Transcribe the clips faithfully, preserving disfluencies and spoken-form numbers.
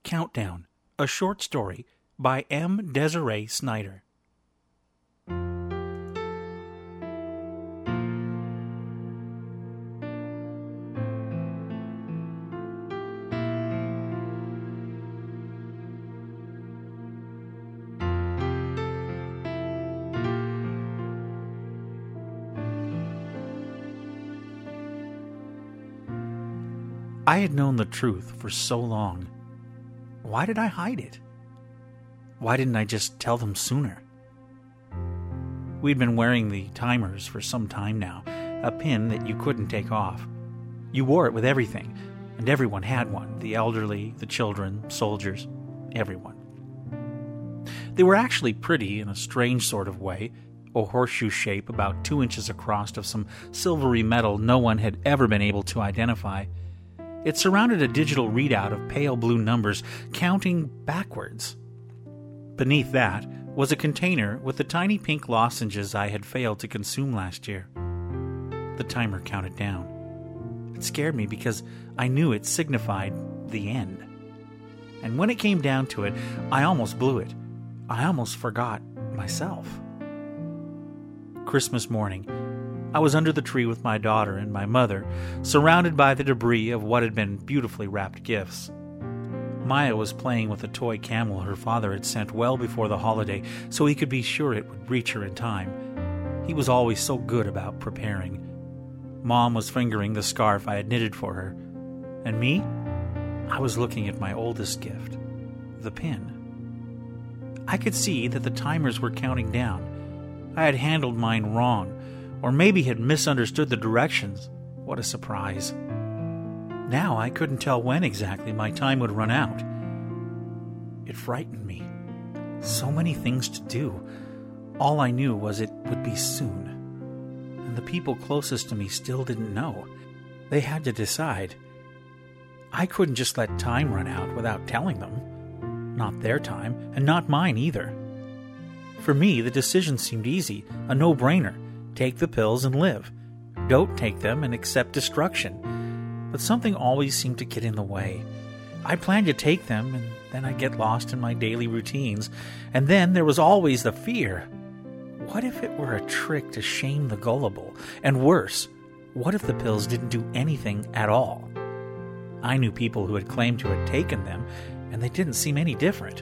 Countdown, a short story by M. Desiree Snyder. I had known the truth for so long. Why did I hide it? Why didn't I just tell them sooner? We'd been wearing the timers for some time now, a pin that you couldn't take off. You wore it with everything, and everyone had one, the elderly, the children, soldiers, everyone. They were actually pretty in a strange sort of way, a horseshoe shape about two inches across of some silvery metal no one had ever been able to identify. It surrounded a digital readout of pale blue numbers counting backwards. Beneath that was a container with the tiny pink lozenges I had failed to consume last year. The timer counted down. It scared me because I knew it signified the end. And when it came down to it, I almost blew it. I almost forgot myself. Christmas morning, I was under the tree with my daughter and my mother, surrounded by the debris of what had been beautifully wrapped gifts. Maya was playing with a toy camel her father had sent well before the holiday so he could be sure it would reach her in time. He was always so good about preparing. Mom was fingering the scarf I had knitted for her. And me? I was looking at my oldest gift, the pin. I could see that the timers were counting down. I had handled mine wrong, or maybe had misunderstood the directions. What a surprise. Now I couldn't tell when exactly my time would run out. It frightened me. So many things to do. All I knew was it would be soon. And the people closest to me still didn't know. They had to decide. I couldn't just let time run out without telling them. Not their time, and not mine either. For me, the decision seemed easy, a no-brainer. Take the pills and live. Don't take them and accept destruction. But something always seemed to get in the way. I planned to take them, and then I'd get lost in my daily routines. And then there was always the fear. What if it were a trick to shame the gullible? And worse, what if the pills didn't do anything at all? I knew people who had claimed to have taken them, and they didn't seem any different.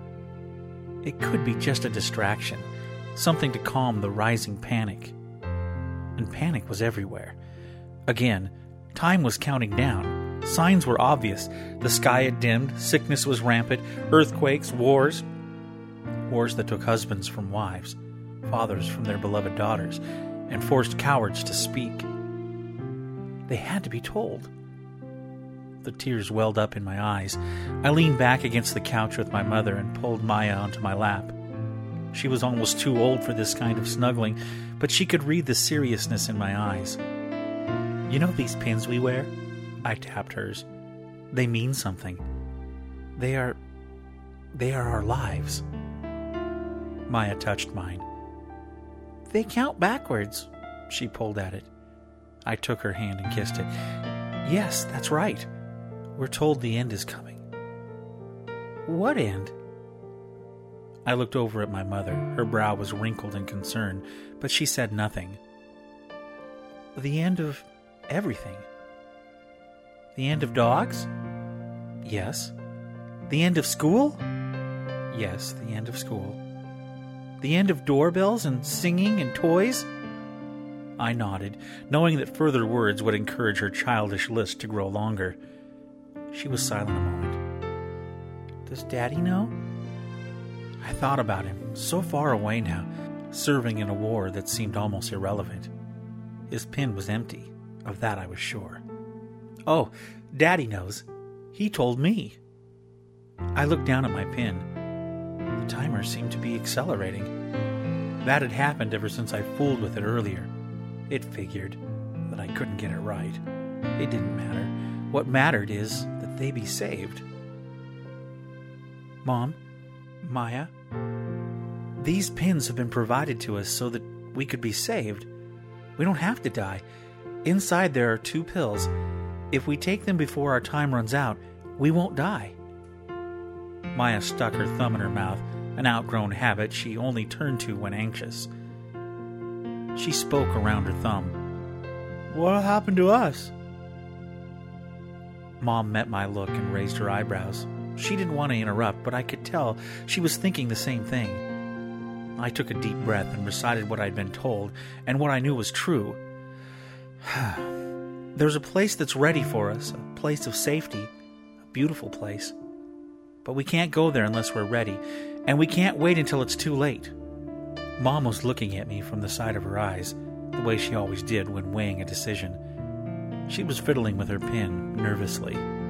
It could be just a distraction, something to calm the rising panic. And panic was everywhere. Again, time was counting down. Signs were obvious. The sky had dimmed, sickness was rampant, earthquakes, wars. Wars that took husbands from wives, fathers from their beloved daughters, and forced cowards to speak. They had to be told. The tears welled up in my eyes. I leaned back against the couch with my mother and pulled Maya onto my lap. She was almost too old for this kind of snuggling, but she could read the seriousness in my eyes. You know these pins we wear? I tapped hers. They mean something. They are... they are our lives. Maya touched mine. They count backwards. She pulled at it. I took her hand and kissed it. Yes, that's right. We're told the end is coming. What end? I looked over at my mother. Her brow was wrinkled in concern, but she said nothing. The end of everything. The end of dogs? Yes. The end of school? Yes, the end of school. The end of doorbells and singing and toys? I nodded, knowing that further words would encourage her childish list to grow longer. She was silent a moment. Does Daddy know? I thought about him, so far away now, serving in a war that seemed almost irrelevant. His pin was empty, of that I was sure. Oh, Daddy knows. He told me. I looked down at my pin. The timer seemed to be accelerating. That had happened ever since I fooled with it earlier. It figured that I couldn't get it right. It didn't matter. What mattered is that they be saved. Mom, Maya, these pins have been provided to us so that we could be saved. We don't have to die. Inside there are two pills. If we take them before our time runs out, we won't die. Maya stuck her thumb in her mouth, an outgrown habit she only turned to when anxious. She spoke around her thumb. "What happened to us?" Mom met my look and raised her eyebrows. She didn't want to interrupt, but I could tell she was thinking the same thing. I took a deep breath and recited what I'd been told, and what I knew was true. There's a place that's ready for us, a place of safety, a beautiful place. But we can't go there unless we're ready, and we can't wait until it's too late. Mom was looking at me from the side of her eyes, the way she always did when weighing a decision. She was fiddling with her pin, nervously.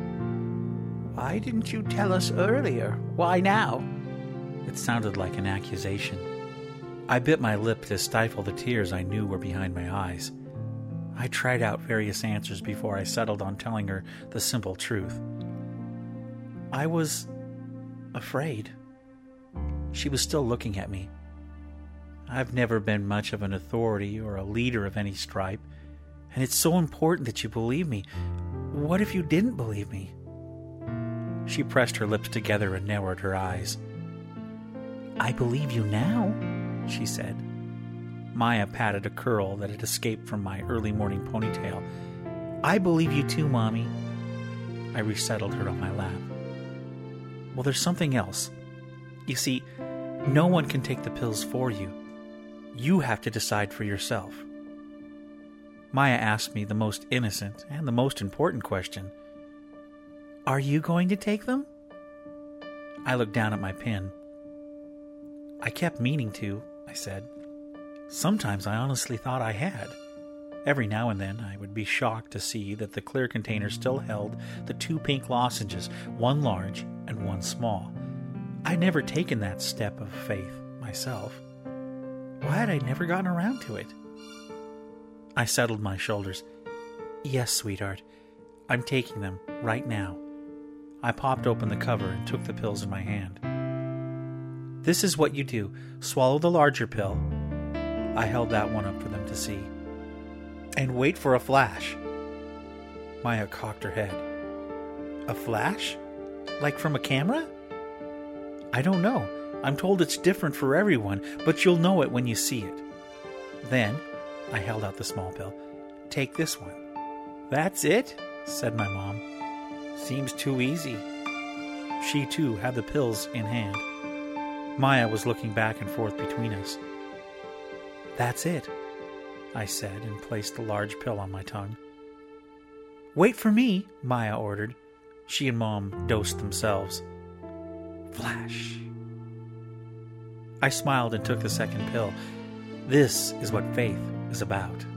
"Why didn't you tell us earlier? Why now?" It sounded like an accusation. I bit my lip to stifle the tears I knew were behind my eyes. I tried out various answers before I settled on telling her the simple truth. I was afraid. She was still looking at me. I've never been much of an authority or a leader of any stripe, and it's so important that you believe me. What if you didn't believe me? She pressed her lips together and narrowed her eyes. "I believe you now," she said. Maya patted a curl that had escaped from my early morning ponytail. "I believe you too, Mommy." I resettled her on my lap. "Well, there's something else. You see, no one can take the pills for you. You have to decide for yourself." Maya asked me the most innocent and the most important question. "Are you going to take them?" I looked down at my pin. "I kept meaning to," I said. Sometimes I honestly thought I had. Every now and then I would be shocked to see that the clear container still held the two pink lozenges, one large and one small. I'd never taken that step of faith myself. Why had I never gotten around to it? I settled my shoulders. "Yes, sweetheart, I'm taking them right now." I popped open the cover and took the pills in my hand. "This is what you do. Swallow the larger pill." I held that one up for them to see. "And wait for a flash." Maya cocked her head. "A flash? Like from a camera?" "I don't know. I'm told it's different for everyone, but you'll know it when you see it." Then, I held out the small pill. "Take this one." "That's it?" said my mom. "Seems too easy." She, too, had the pills in hand. Maya was looking back and forth between us. "That's it," I said, and placed the large pill on my tongue. "Wait for me," Maya ordered. She and Mom dosed themselves. Flash. I smiled and took the second pill. This is what faith is about.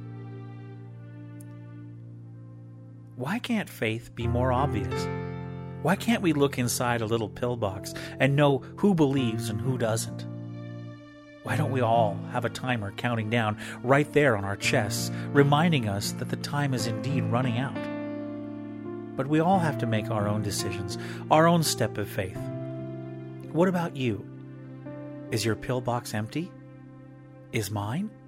Why can't faith be more obvious? Why can't we look inside a little pill box and know who believes and who doesn't? Why don't we all have a timer counting down right there on our chests, reminding us that the time is indeed running out? But we all have to make our own decisions, our own step of faith. What about you? Is your pill box empty? Is mine?